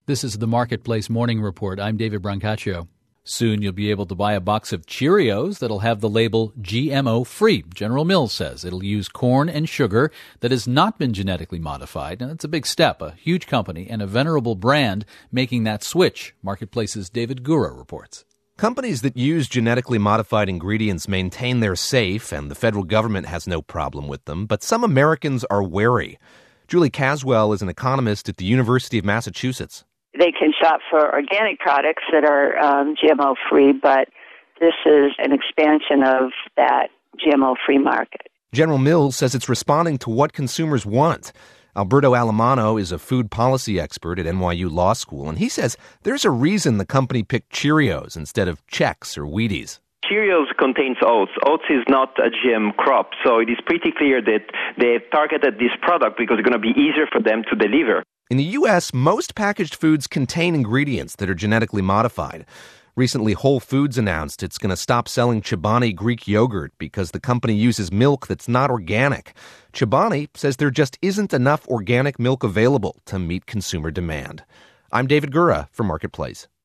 This is the Marketplace Morning Report. I'm David Brancaccio. Soon you'll be able to buy a box of Cheerios that'll have the label GMO-free. General Mills says it'll use corn and sugar that has not been genetically modified. And it's a big step, a huge company and a venerable brand making that switch. Marketplace's David Gura reports. Companies that use genetically modified ingredients maintain they're safe, and the federal government has no problem with them. But some Americans are wary. Julie Caswell is an economist at the University of Massachusetts. They can shop for organic products that are GMO-free, but this is an expansion of that GMO-free market. General Mills says it's responding to what consumers want. Alberto Alemano is a food policy expert at NYU Law School, and he says there's a reason the company picked Cheerios instead of Chex or Wheaties. Cheerios contains oats. Oats is not a GM crop, so it is pretty clear that they targeted this product because it's going to be easier for them to deliver. In the U.S., most packaged foods contain ingredients that are genetically modified. Recently, Whole Foods announced it's going to stop selling Chobani Greek yogurt because the company uses milk that's not organic. Chobani says there just isn't enough organic milk available to meet consumer demand. I'm David Gura for Marketplace.